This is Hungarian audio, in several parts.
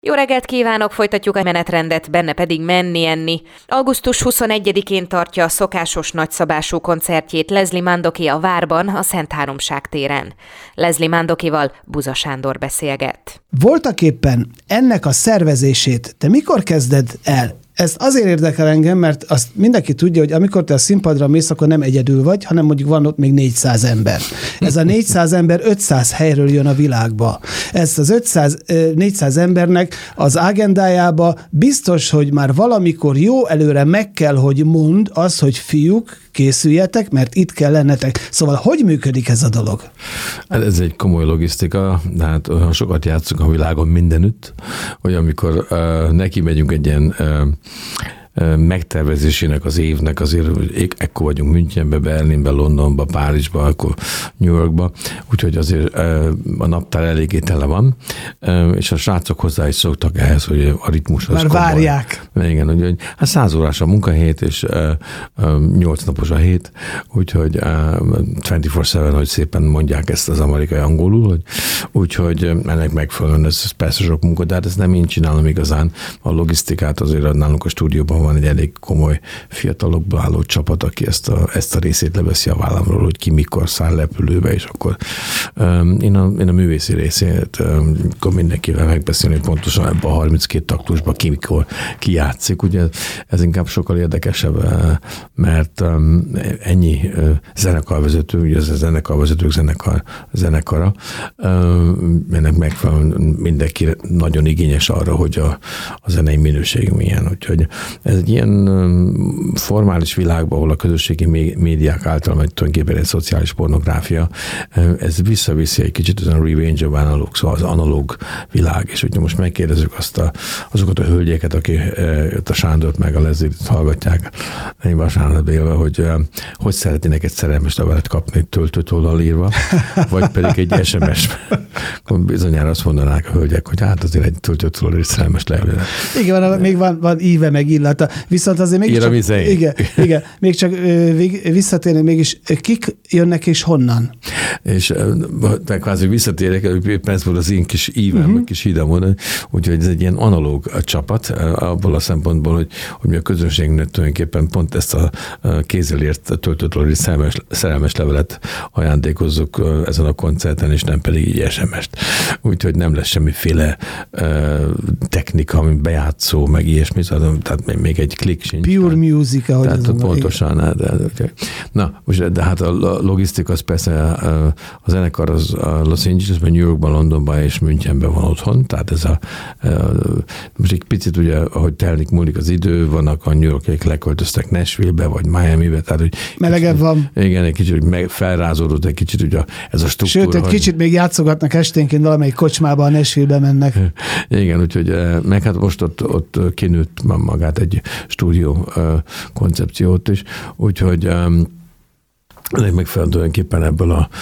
Jó reggelt kívánok, folytatjuk a menetrendet, benne pedig menni-enni. Augusztus 21-én tartja a szokásos nagyszabású koncertjét Leslie Mandoki a Várban, a Szent Háromság téren. Leslie Mandokival Buza Sándor beszélget. Voltaképpen ennek a szervezését te mikor kezded el? Ez azért érdekel engem, mert azt mindenki tudja, hogy amikor te a színpadra mész, akkor nem egyedül vagy, hanem mondjuk van ott még 400 ember. Ez a 400 ember 500 helyről jön a világba. Ez az 400 embernek az agendájába biztos, hogy már valamikor jó előre meg kell, hogy mondd az, hogy fiúk, készüljetek, mert itt kell lennetek. Szóval hogy működik ez a dolog? Ez egy komoly logisztika, de hát olyan sokat játszunk a világon mindenütt, hogy amikor neki megyünk egy ilyen megtervezésének az évnek, azért ekkor vagyunk Münchenbe, Berlinbe, Londonba, Párizsba, akkor New Yorkba, úgyhogy azért a naptár eléggé tele van, és a srácok hozzá is szoktak ehhez, hogy a ritmus az már komoly. Várják. Igen, úgyhogy 100 órás a munkahét, és 8 napos a hét, úgyhogy 24/7, hogy szépen mondják ezt az amerikai angolul, hogy úgyhogy ennek megfelelően ez persze sok munka, de hát ezt nem én csinálom igazán, a logisztikát azért nálunk a stúdióban van egy elég komoly fiatalokból álló csapat, aki ezt a részét leveszi a vállamról, hogy ki mikor száll repülőbe, és akkor én a művészi részét akkor mindenkivel megbeszélni, hogy pontosan ebben a 32 taktusban ki mikor ki játszik. Ugye ez inkább sokkal érdekesebb, mert ennyi zenekarvezető, ugye ez a zenekarvezetők zenekara, ennek megfelelően mindenki nagyon igényes arra, hogy a zenei minőség milyen. Úgyhogy ez egy ilyen formális világban, ahol a közösségi médiák által, vagy tulajdonképpen egy szociális pornográfia, ez visszaviszi egy kicsit az a revenge of analog, szóval az analóg világ. És hogyha most megkérdezzük azokat a hölgyeket, akik a Sándort meg a Leslie-t hallgatják, én vasárnap élve, hogy szeretnének egy szerelmes levelet kapni töltőtollal írva, vagy pedig egy SMS. Akkor bizonyára azt mondanák a hölgyek, hogy hát azért egy töltőtollal egy szerelmes levelet. Igen, még van íve meg illata. Viszont azért még még csak visszatérni mégis, kik jönnek és honnan? És kvázi visszatérek, persze volt az én kis ívem, kis hídamon, úgyhogy ez egy ilyen analóg csapat, abból a szempontból, hogy mi a közönségnek tulajdonképpen pont ezt a kézzel ért töltőtől szerelmes levelet ajándékozzuk ezen a koncerten, és nem pedig így SMS-t. Úgyhogy nem lesz semmiféle technika, ami bejátszó, meg ilyesmi, tehát még egy klik sincs. Pure music, ahogy tehát pontosan. Na, most, de hát a logisztika az persze a zenekar az a Los Angelesben, New Yorkban, Londonban és Münchenben van otthon, tehát ez most egy picit ugye, ahogy múlik az idő, vannak a New Yorkiek leköltöztek Nashville-be, vagy Miami-be, tehát hogy melegebb van. Igen, egy kicsit felrázódott egy kicsit ugye ez a struktúra. Sőt, egy kicsit még játszogatnak esténként, valamelyik kocsmába a Nashville-be mennek. Igen, úgyhogy meg hát most ott kinőtt magát egy stúdió koncepciót is, úgyhogy ennek megfelelően tulajdonképpen ebből a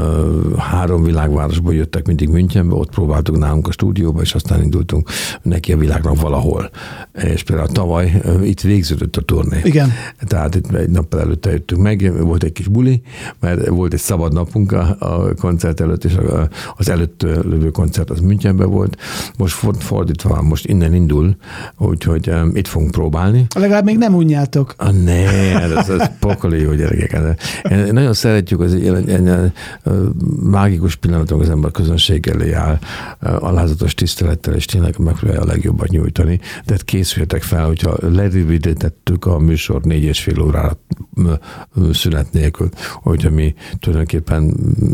3 világvárosból jöttek mindig Münchenbe, ott próbáltuk nálunk a stúdióba, és aztán indultunk neki a világnak valahol. És például tavaly itt végződött a turné. Igen. Tehát itt egy nappal előtte jöttünk meg, volt egy kis buli, mert volt egy szabad napunk a koncert előtt, és az előtt lövő koncert az Münchenben volt. Most fordítva van, most innen indul, úgyhogy itt fogunk próbálni. Legalább még nem unjátok. Ez pokoli jó gyerekek. Nagyon szeretjük az ilyen mágikus pillanatok, az ember közönség elé áll, alázatos tisztelettel, és tényleg megpróbálja a legjobbat nyújtani. De készüljetek fel, hogyha lerövidítettük a műsor 4,5 órára szünet nélkül, hogyha mi tulajdonképpen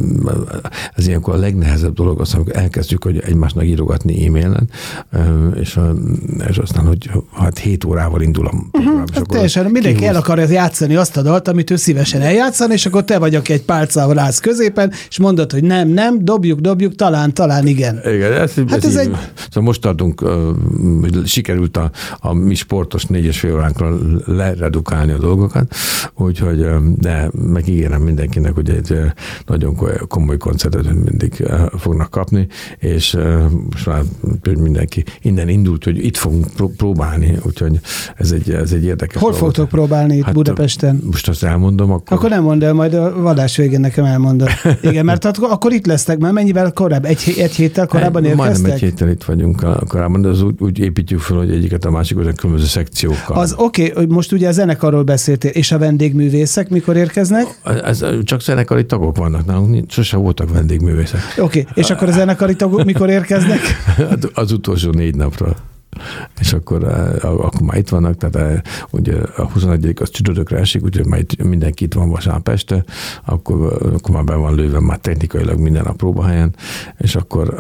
ez ilyenkor a legnehezebb dolog az, amikor elkezdjük, hogy egymásnak írogatni e-mailen, és aztán, hogy hát 7 órával indul a program. Teljesen mindenki el akarja játszani azt a dalt, amit ő szívesen eljátszani, és akkor te vagy, aki egy pálcával állsz középen, és mondod, hogy nem, dobjuk, talán igen. Igen, szóval most tartunk, sikerült a mi sportos 4,5 óránkra leredukálni a dolgokat, úgyhogy, de megígérem mindenkinek, hogy egy nagyon komoly koncertet mindig fognak kapni, és most már mindenki innen indult, hogy itt fogunk próbálni, úgyhogy ez egy érdekes Hol fogtok próbálni itt Budapesten? Most azt elmondom, akkor nem mondd el, majd a vadás végén nekem elmondod. Igen, mert akkor itt lesztek, mert mennyivel korábban? Egy héttel korábban érkeztek? Majdnem egy héttel itt vagyunk korábban, de az úgy építjük fel, hogy egyiket a másikot a különböző szekciókkal. Az oké, most ugye a zenekarról beszéltél, és a vendégművészek mikor érkeznek? Csak zenekari tagok vannak nálunk, sose voltak vendégművészek. Oké, és akkor a zenekari tagok mikor érkeznek? Az utolsó 4 napra. És akkor már itt vannak, tehát ugye a 21. az csütörtökre esik, úgyhogy már itt mindenki itt van vasárnap este, akkor már be van lőve már technikailag minden a próbahelyen, és akkor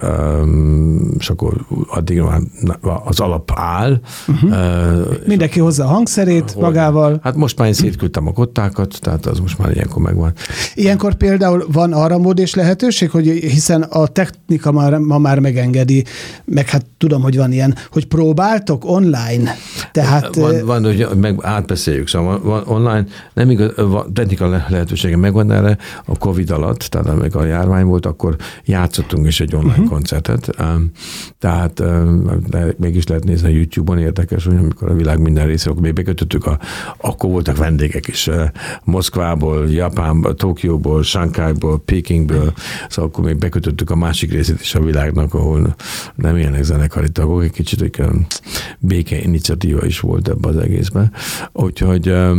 addig már az alap áll. Mindenki hozza a hangszerét magával. Hát most már én szétküldtem a kottákat, tehát az most már ilyenkor megvan. Ilyenkor például van arra mód és lehetőség, hogy hiszen a technika ma már megengedi, meg hát tudom, hogy van ilyen, hogy próbáltok online? Tehát... Van hogy meg átbeszéljük, szóval van online, nem igaz, technika lehetősége megvan erre, a Covid alatt, tehát amikor a járvány volt, akkor játszottunk is egy online koncertet, tehát mégis lehet nézni a YouTube-on, érdekes, hogy amikor a világ minden részéről, még bekötöttük, akkor voltak vendégek is, Moszkvából, Japánból, Tokióból, Shanghaiból, Pekingből, szóval akkor még bekötöttük a másik részét is a világnak, ahol nem ilyenek zenekari tagok, egy kicsit béke iniciatíva is volt ebbe az egészben. Úgyhogy,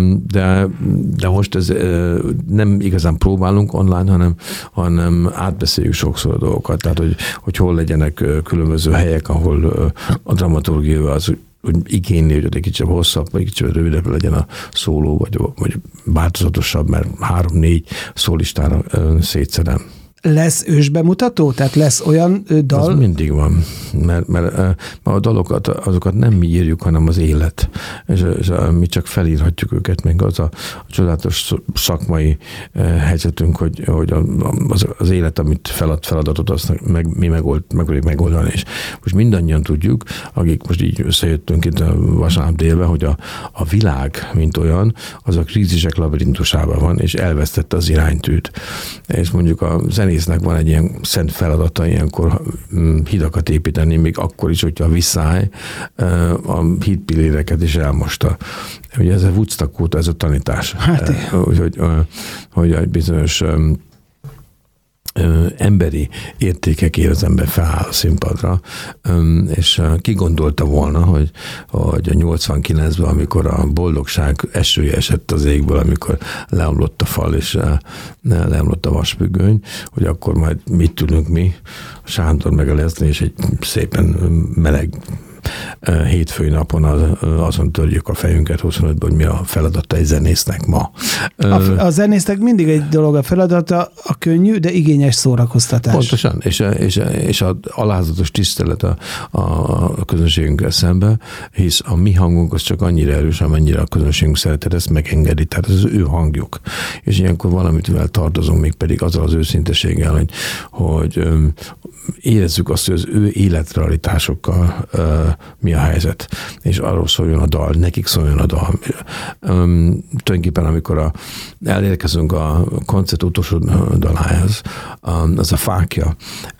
de most ez nem igazán próbálunk online, hanem átbeszéljük sokszor a dolgokat. Tehát, hogy hol legyenek különböző helyek, ahol a dramaturgia az úgy igényli, hogy egy kicsit hosszabb, vagy kicsit rövidebb legyen a szóló, vagy változatosabb, mert 3-4 szólistára szétszedem. Lesz ősbemutató? Tehát lesz olyan dal? Az mindig van, mert a dalokat, azokat nem mi írjuk, hanem az élet. És mi csak felírhatjuk őket, még az a csodálatos szakmai helyzetünk, hogy az élet, amit feladatot, azt mi megoldjuk megoldani. És most mindannyian tudjuk, akik most így összejöttünk itt a vasárnap délben, hogy a világ, mint olyan, az a krízisek labirintusában van, és elvesztette az iránytűt. És mondjuk a zenésznek van egy ilyen szent feladata, ilyenkor hidakat építeni, még akkor is, hogyha a visszáj a hídpilléreket is elmosta. Ugye ez a Woodstock óta ez a tanítás. Hát, hogy egy bizonyos emberi értékek ér az ember feláll a színpadra, és ki gondolta volna, hogy a 89-ben, amikor a boldogság esője esett az égből, amikor leomlott a fal, és leomlott a vasfüggöny, hogy akkor majd mit tudunk mi, Sándor meg a Leslie, és egy szépen meleg hétfői napon azon törjük a fejünket 25-ben, hogy mi a feladata egy zenésznek ma. A zenésznek mindig egy dolog a feladata, a könnyű, de igényes szórakoztatás. Pontosan, és az alázatos tisztelet a közönségünkkel szemben, hisz a mi hangunk az csak annyira erős, amennyire a közönségünk szeretet ezt megengedi, tehát ez az ő hangjuk. És ilyenkor valamitivel tartozunk, még pedig azzal az őszinteséggel, hogy érezzük azt, hogy az ő életrealitásokkal mi a helyzet, és arról szóljon a dal, nekik szóljon a dal. Tulajdonképpen, amikor elérkezünk a koncert utolsó dalához, az a fákja,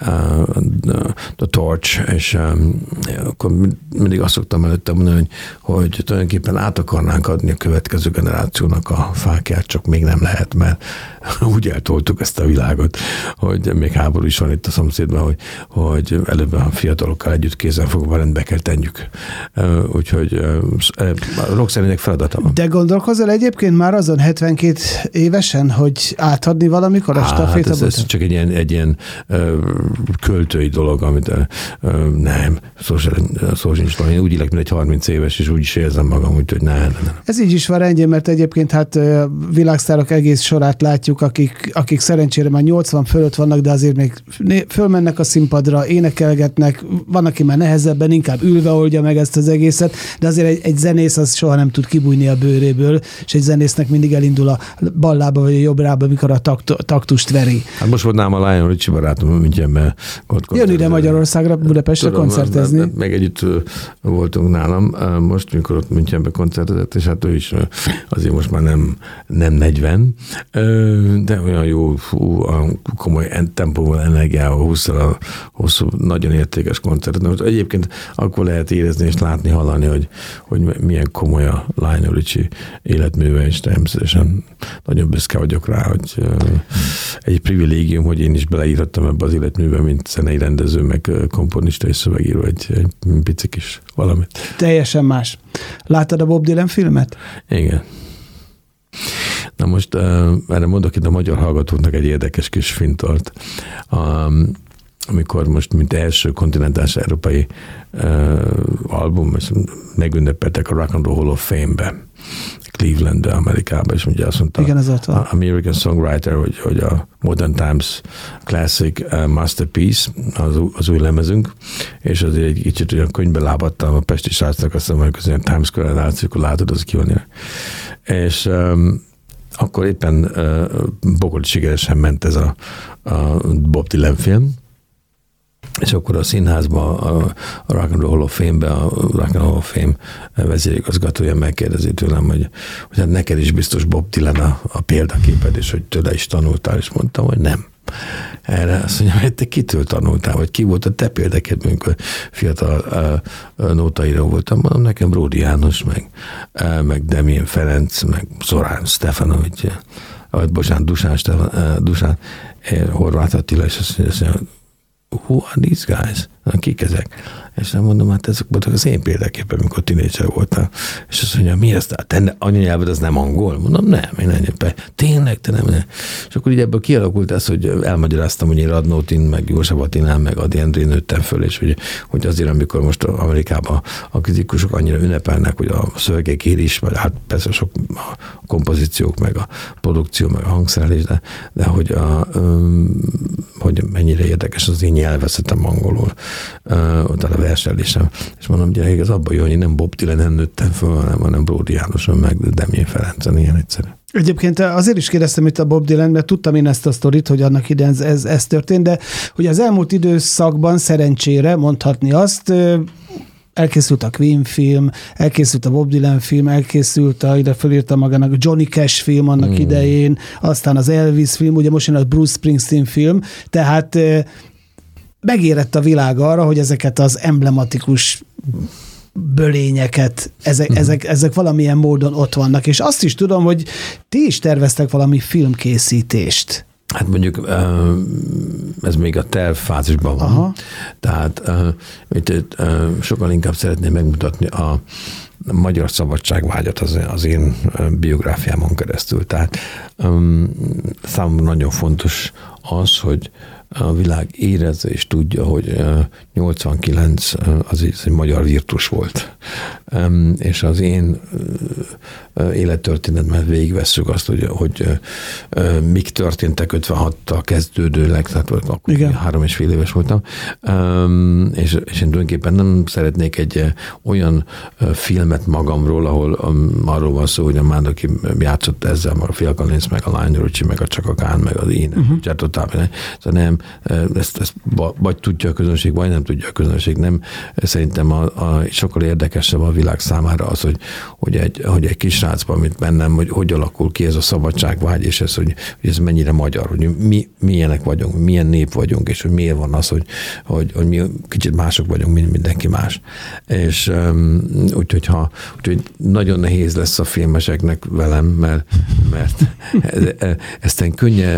the torch, és akkor mindig azt szoktam előtte mondani, hogy tulajdonképpen át akarnánk adni a következő generációnak a fákját, csak még nem lehet, mert úgy eltoltuk ezt a világot, hogy még háború is van itt a szomszédban, hogy előbb a fiatalokkal együtt kézzelfogva rendbe kell tenjük. Úgyhogy a rockzenének feladata van. De gondolkozol egyébként már azon 72 évesen, hogy átadni valamikor a stafétabot? Hát ez csak egy ilyen költői dolog, amit nem, szó sincs van. Én úgy élek, mint egy 30 éves, és úgy is érzem magam, úgyhogy nem. Ez így is van rendjén, mert egyébként hát világsztárok egész sorát látjuk, akik szerencsére már 80 fölött vannak, de azért még fölmennek a színpadra, énekelgetnek, van, aki már nehezebben, inkább ülve oldja meg ezt az egészet, de azért egy zenész az soha nem tud kibújni a bőréből, és egy zenésznek mindig elindul a bal lába vagy a jobb lába, amikor a taktust veri. Hát most volt nálam a Lion Richie barátom, Münchenben. Jön ide Magyarországra, Budapestre koncertezni. Meg együtt voltunk nálam, most, mikor ott Münchenben koncertezett, és hát ő is azért most már nem 40, de olyan jó, komoly tempóval, energiával húzta hosszú, nagyon értékes koncertet. Most egyébként akkor lehet érezni és látni, hallani, hogy milyen komoly a Lionel Richie életműve, és természetesen nagyon büszke vagyok rá, hogy egy privilégium, hogy én is beleírhattam ebbe az életműve, mint zenei rendező, meg komponista és szövegíró, egy pici kis valamit. Teljesen más. Láttad a Bob Dylan filmet? Igen. Na most erre mondok itt a magyar hallgatóknak egy érdekes kis fintort. Amikor most, mint első kontinentális európai album, megünnepeltek a Rock and Roll Hall of Fame-be, Clevelandbe, Amerikába, és ugye azt mondta, igen, az American Songwriter, hogy a Modern Times Classic Masterpiece, az új lemezünk, és azért egy kicsit olyan könyvbe lábadtam a pesti srácnak, azt mondom, hogy olyan Times Square-en látsz, akkor látod, az ki van. És akkor éppen bogolt sikeresen ment ez a Bob Dylan film, és akkor a színházban, a Rock and Roll Hall of Fame-ben, a Rock and Roll Hall of Fame vezérigazgatója megkérdezi tőlem, hogy hát neked is biztos Bob Dylan a példaképed, és hogy tőle is tanultál, és mondtam, hogy nem. Erre azt mondja, hogy te kitől tanultál, vagy ki volt a te példaképed, amikor fiatal nótaíró voltam, mondom, nekem Bródi János, meg Demjén Ferenc, meg Zorán Stefanovics, vagy bocsánat, Dusán Horváth Attila, és azt mondja, who are these guys? Kik ezek? És nem mondom, hát ezek voltak az én példaképpen, amikor tínédzser voltam. És azt mondja, mi ez? Te anyanyelved az nem angol? Mondom, nem, én nem. Tényleg, te nem. És akkor így ebből kialakult ez, hogy elmagyaráztam, hogy én Radnótin, meg József Attilán, meg Ady Endrén nőttem föl, és hogy azért, amikor most Amerikában a kritikusok annyira ünnepelnek, hogy a szövegek írás, vagy hát persze sok a kompozíciók, meg a produkció, meg a hangszerelés, de hogy mennyire érdekes az én nyelvezetem angolul, utána a verselésem. És mondom, gyerekek, az abban jó, hogy én nem Bob Dylan-en nőttem föl, hanem Bródi Jánoson, meg Demjén Ferencen, ilyen egyszerű. Egyébként azért is kérdeztem itt a Bob Dylan, mert tudtam én ezt a sztorit, hogy annak idején ez történt, de hogy az elmúlt időszakban szerencsére mondhatni azt, elkészült a Queen film, elkészült a Bob Dylan film, elkészült ide fölírta magának a Johnny Cash film annak idején, aztán az Elvis film, ugye most jön a Bruce Springsteen film, tehát megérett a világ arra, hogy ezeket az emblematikus bölényeket, ezek valamilyen módon ott vannak, és azt is tudom, hogy ti is terveztek valami filmkészítést. Hát mondjuk ez még a tervfázisban van. Aha. Tehát sokkal inkább szeretném megmutatni a magyar szabadságvágyat az én biográfiámon keresztül. Tehát számomra nagyon fontos az, hogy a világ érezze és tudja, hogy 89 az egy magyar virtus volt. És az én élettörténetben végigvesszük azt, hogy mik történtek 56-tal kezdődőleg, tehát akkor 3,5 éves voltam, és én tulajdonképpen nem szeretnék egy olyan filmet magamról, ahol arról van szó, hogy a Mándoki játszott ezzel, meg a Phil Collins, meg a Lionel Richie, meg a Chaka Khan, meg az én, szóval nem, ezt vagy tudja a közönség, vagy nem tudja a közönség. Nem, szerintem sokkal érdekesebb a világ számára az, hogy egy kisrácban, mint bennem, hogy alakul ki ez a szabadságvágy, és ez, hogy ez mennyire magyar, hogy mi milyenek vagyunk, milyen nép vagyunk, és hogy miért van az, hogy mi kicsit mások vagyunk, mint mindenki más. És úgyhogy nagyon nehéz lesz a filmeseknek velem, mert ezt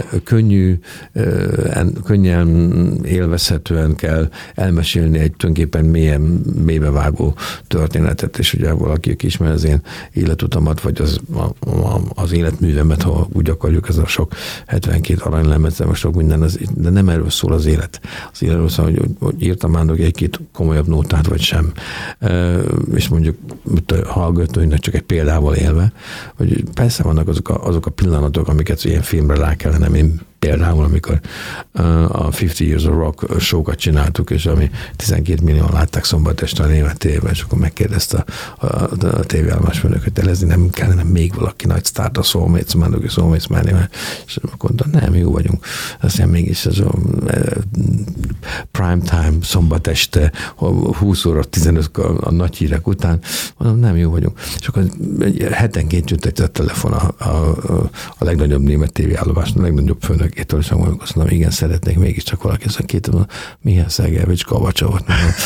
könnyen élvezhetően kell elmesélni egy tulajdonképpen mélybevágó történetet, és ugye valaki, aki ismer az én életutamat, vagy az életművemet, ha úgy akarjuk, ez a sok 72 aranylemez, most sok minden, de nem erről szól az élet. Az életről szól, hogy írtam már egy-két komolyabb nótát, vagy sem. És mondjuk hallgatóinak csak egy példával élve, hogy persze vannak azok a pillanatok, amiket ilyen filmre rá kellene, én például, amikor a 50 Years of Rock show-kat csináltuk, és ami 12 millióan látták szombat este a Német tévében, és akkor megkérdezte a tévéállomás főnök, hogy telezni nem kellene még valaki nagy sztárt, a Soulmates, Mándoki Soulmates menni, és akkor mondta, nem, jó vagyunk. Aztán mégis ez a prime time, szombat este, 20 óra 15 a nagy hírek után, mondom, nem, jó vagyunk. És akkor hetenként jött egy telefon a legnagyobb német tévéállomásnak, a legnagyobb főnök ettől sem mondjuk, azt mondom, igen, szeretnék mégiscsak valaki, azt mondom, két mondom, Mihály Szergejevics Kovacsovot.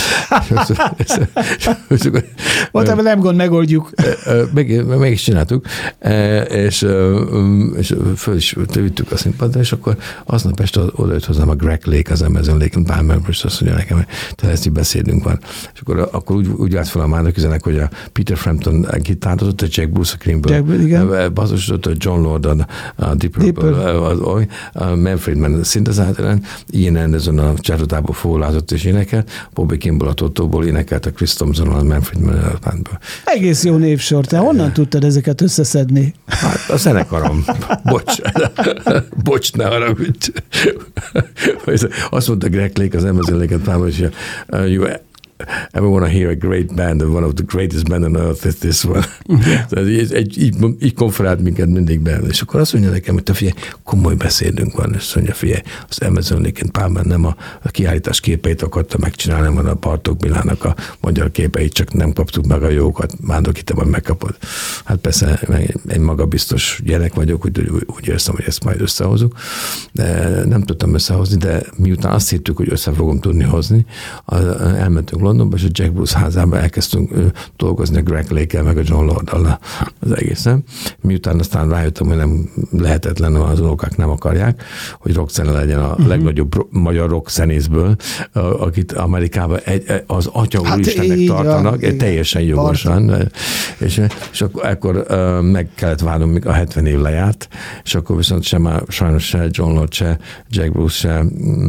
Voltában nem gond, megoldjuk. Mégis csináltuk, és föl is vittük a színpadra, és akkor aznap este odajött hozzám a Greg Lake, az Amazon Lake Palmer, és azt mondja nekem, hogy te ezt így beszédünk van. És akkor úgy állt fel a Mánok üzenek, hogy a Peter Frampton gitározott, a Jack Bruce a Creamből, basszusodott a John Lord a Deep Purple, a Manfred Mann szintezátoren, Ian Anderson a csárotából fólázott és énekelt, Bobby Kimball a Totóból énekelt, a Chris Thompson a Manfred Mann a bandból. Egész jó névsor, te honnan tudtad ezeket összeszedni? Hát a zenekarom. Bocs, ne haragudj. Azt mondta Greg Lake, az Amazon Lake hogy you ever want to hear a great band, and one of the greatest band on earth is this one. Így konferált minket mindig be. És akkor azt mondja nekem, hogy te figyelj, komoly beszédünk van, és azt mondja, figyelj, az Amazon Lake Palmer nem a kiállítás képeit akarta megcsinálni, hanem a Bartók Milának a magyar képeit, csak nem kaptuk meg a jókat. Mándoki, te majd megkapod. Hát persze, egy magabiztos gyerek vagyok, úgy érzem, hogy ezt majd összehozunk. De nem tudtam összehozni, de miután azt hittük, hogy össze fogom tudni hozni, elmentünk Londonba, és a Jack Bruce házában elkezdtünk dolgozni a Greg Lake-el, meg a John Lord-dal az egészen. Miután aztán rájöttem, hogy nem lehetetlen, az unokák nem akarják, hogy rockzene legyen a legnagyobb magyar rockzenészből, akit Amerikában az Atya Úristennek tartanak, teljesen jogosan. És akkor meg kellett várnom, míg a 70 év lejárt, és akkor viszont sajnos se John Lord, se Jack Bruce, se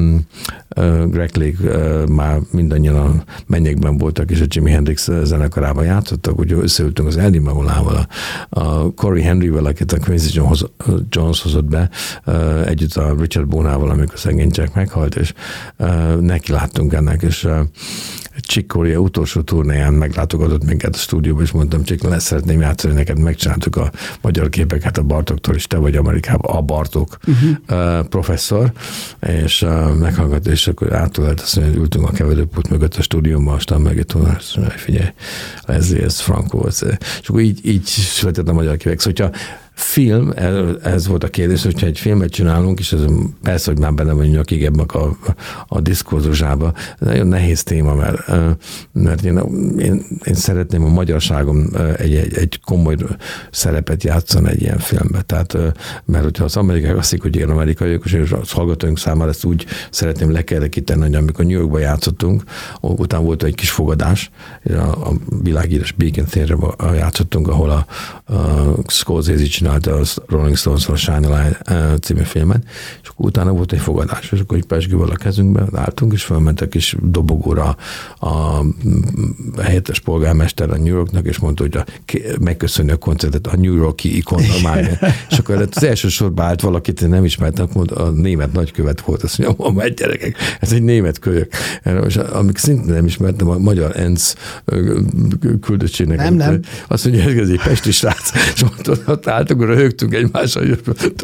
Greg Lake már mindannyian a mennyekben voltak, és a Jimi Hendrix zenekarában játszottak, úgyhogy összeültünk az Eddie Mevolával, a Corey Henryvel, akit a Quincy Jones hozott be, együtt a Richard Bonával, amikor szegény Jack meghalt, és neki láttunk ennek, és Chick Corea utolsó turnéján meglátogatott minket a stúdióba, és mondtam, Chick, szeretném játszani neked, megcsináltuk a magyar képeket a Bartóktól, és te vagy Amerikában a Bartók professzor, és meghallgatott, és akkor átölelt, azt mondja, hogy ültünk a keverőpult mögött a stúdióban, aztán megött volna, azt mondja, hogy figyelj, ez Franco, és akkor így született a magyar képek. Szóval, hogyha film, ez volt a kérdés, hogyha egy filmet csinálunk, és ez persze, hogy már benne vagyunk nyakig ebben a diskurzusában, nagyon nehéz téma, mert én szeretném a magyarságom egy komoly szerepet játszani egy ilyen filmben. Tehát, mert hogyha az amerikaiak azt hiszik, hogy én amerikaiak, és az hallgatóink számára ezt úgy szeretném lekerekíteni, hogy amikor New Yorkban játszottunk, utána volt egy kis fogadás, a világhíres Beacon Theatre-ben játszottunk, ahol a Scorsese csinálta a Rolling Stones-ról a Shine a Light című filmet, és akkor utána volt egy fogadás, és akkor egy pesgővel a kezünkben álltunk, és felmentek is dobogóra a helyettes polgármester a New Yorknak, és mondta, hogy megköszönni a koncertet a New York-i ikonnal. És akkor az első sorban állt valakit, én nem ismertem, a német nagykövet volt, azt mondja, majd gyerekek, ez egy német kölyök. És amik szintén nem ismertem, a magyar ENSZ küldöttségnek. Nem. Azt mondja, ez egy pesti srác, és ott álltunk, röhögtünk egymással,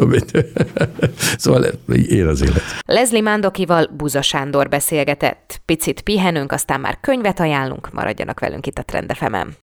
szóval él az élet. Leslie Mandokival Buza Sándor beszélgetett. Picit pihenünk, aztán már könyvet ajánlunk, maradjanak velünk itt a Trend FM-en.